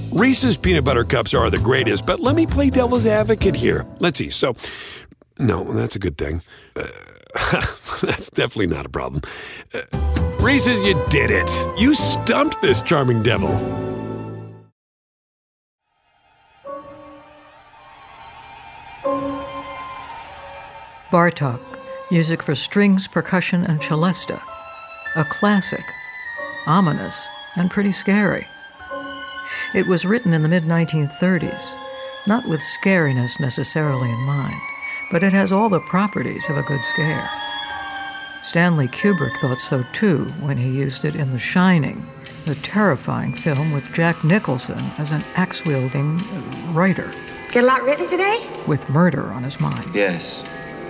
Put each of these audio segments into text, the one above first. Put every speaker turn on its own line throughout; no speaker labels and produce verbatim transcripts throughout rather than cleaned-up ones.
Reese's Peanut Butter Cups are the greatest, but let me play devil's advocate here. Let's see. So, no, that's a good thing. Uh, that's definitely not a problem. Uh, Reese's, you did it. You stumped this charming devil.
Bartók, music for strings, percussion, and celesta. A classic, ominous, and pretty scary. It was written in the mid nineteen thirties, not with scariness necessarily in mind, but it has all the properties of a good scare. Stanley Kubrick thought so too when he used it in The Shining, the terrifying film with Jack Nicholson as an axe-wielding writer.
Get a lot written today?
With murder on his mind.
Yes.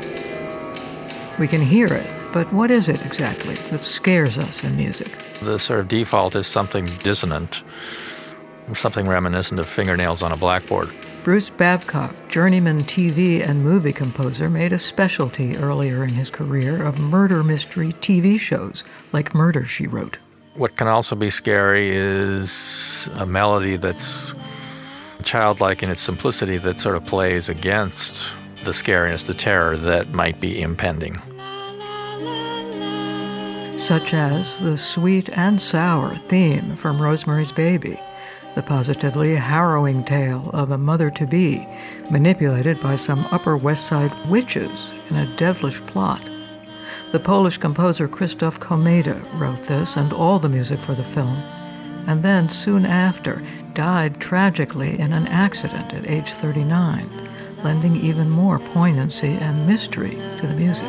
We can hear it, but what is it exactly that scares us in music?
The sort of default is something dissonant, something reminiscent of fingernails on a blackboard.
Bruce Babcock, journeyman T V and movie composer, made a specialty earlier in his career of murder mystery T V shows, like Murder, She Wrote.
What can also be scary is a melody that's childlike in its simplicity that sort of plays against the scariness, the terror that might be impending.
Such as the sweet and sour theme from Rosemary's Baby, the positively harrowing tale of a mother-to-be manipulated by some Upper West Side witches in a devilish plot. The Polish composer Krzysztof Komeda wrote this and all the music for the film, and then, soon after, died tragically in an accident at age thirty-nine, lending even more poignancy and mystery to the music.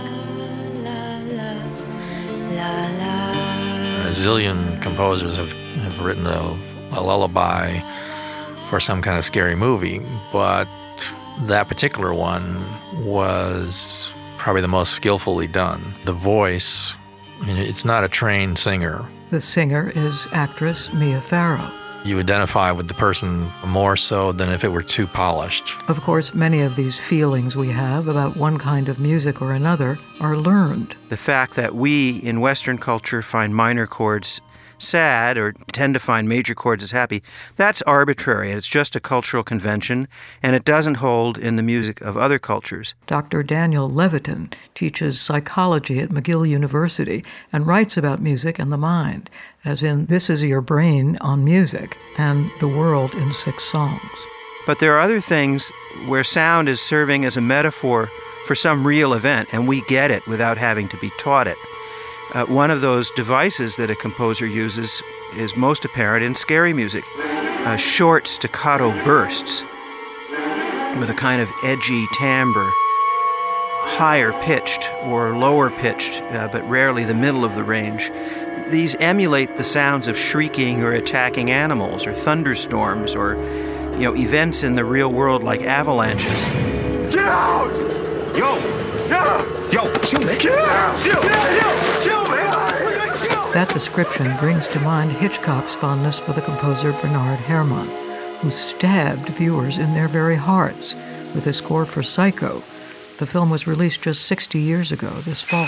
A zillion composers have, have written a, a lullaby for some kind of scary movie, but that particular one was probably the most skillfully done. The voice, I mean, it's not a trained singer.
The singer is actress Mia Farrow.
You identify with the person more so than if it were too polished.
Of course, many of these feelings we have about one kind of music or another are learned.
The fact that we in Western culture find minor chords sad or tend to find major chords as happy, that's arbitrary. It's just a cultural convention, and it doesn't hold in the music of other cultures.
Doctor Daniel Levitin teaches psychology at McGill University and writes about music and the mind, as in This Is Your Brain on Music and The World in Six Songs.
But there are other things where sound is serving as a metaphor for some real event, and we get it without having to be taught it. Uh, one of those devices that a composer uses is most apparent in scary music. Uh, short staccato bursts with a kind of edgy timbre, higher pitched or lower pitched, uh, but rarely the middle of the range. These emulate the sounds of shrieking or attacking animals or thunderstorms or, you know, events in the real world like avalanches.
Get out! Yo! Yeah! Yo! Chill, man! Get out! Chill! Chill! Chill, man! Chill!
That description brings to mind Hitchcock's fondness for the composer Bernard Herrmann, who stabbed viewers in their very hearts with his score for Psycho. The film was released just sixty years ago this fall.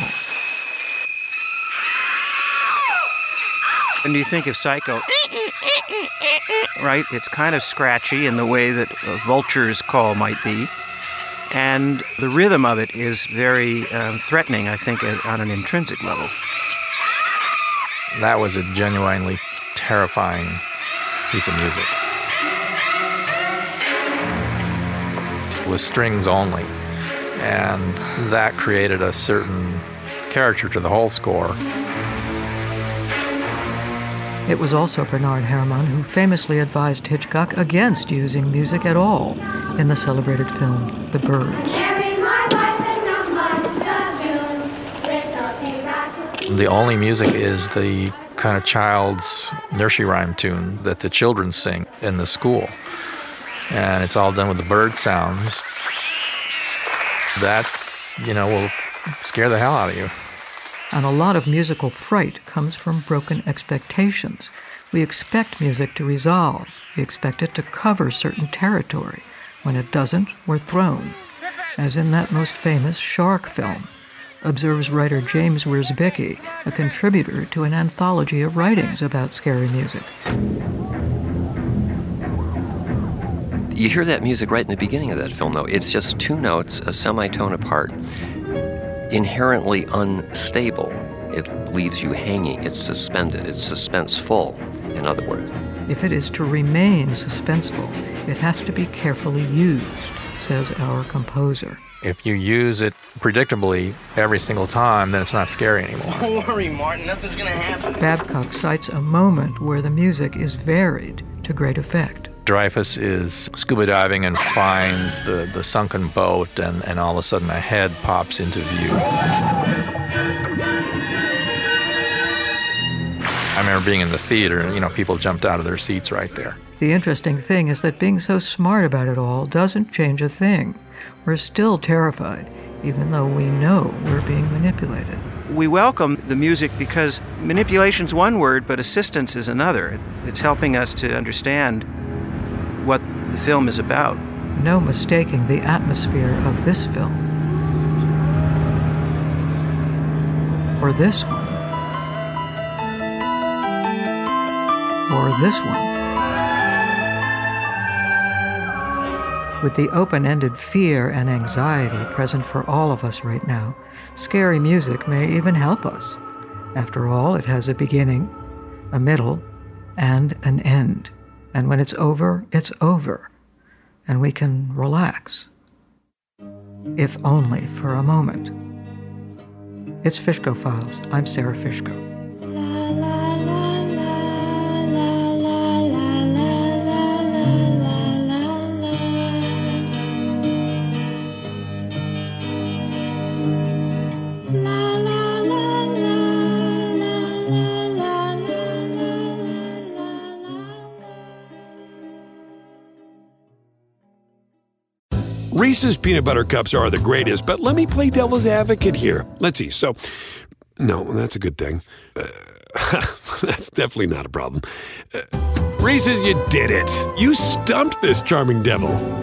When you think of Psycho, right, it's kind of scratchy in the way that a vulture's call might be. And the rhythm of it is very um, threatening, I think, on an intrinsic level.
That was a genuinely terrifying piece of music. With strings only. And that created a certain character to the whole score.
It was also Bernard Herrmann who famously advised Hitchcock against using music at all in the celebrated film The Birds.
The only music is the kind of child's nursery rhyme tune that the children sing in the school. And it's all done with the bird sounds. That, you know, will scare the hell out of you.
And a lot of musical fright comes from broken expectations. We expect music to resolve. We expect it to cover certain territory. When it doesn't, we're thrown. As in that most famous Shark film, observes writer James Wierzbicki, a contributor to an anthology of writings about scary music.
You hear that music right in the beginning of that film, though. It's just two notes, a semitone apart, inherently unstable. It leaves you hanging. It's suspended. It's suspenseful, in other words.
If it is to remain suspenseful, it has to be carefully used, says our composer.
If you use it predictably every single time, then it's not scary anymore.
Don't worry, Martin. Nothing's going to happen.
Babcock cites a moment where the music is varied to great effect.
Dreyfuss is scuba diving and finds the, the sunken boat, and, and all of a sudden a head pops into view. I remember being in the theater, you know, people jumped out of their seats right there.
The interesting thing is that being so smart about it all doesn't change a thing. We're still terrified, even though we know we're being manipulated.
We welcome the music because manipulation's one word, but assistance is another. It's helping us to understand what the film is about.
No mistaking the atmosphere of this film. Or this one. Or this one. With the open-ended fear and anxiety present for all of us right now, scary music may even help us. After all, it has a beginning, a middle, and an end. And when it's over, it's over. And we can relax. If only for a moment. It's Fishko Files. I'm Sarah Fishko.
Reese's Peanut Butter Cups are the greatest, but let me play devil's advocate here. Let's see. So, no, that's a good thing. Uh, that's definitely not a problem. Uh, Reese's, you did it. You stumped this charming devil.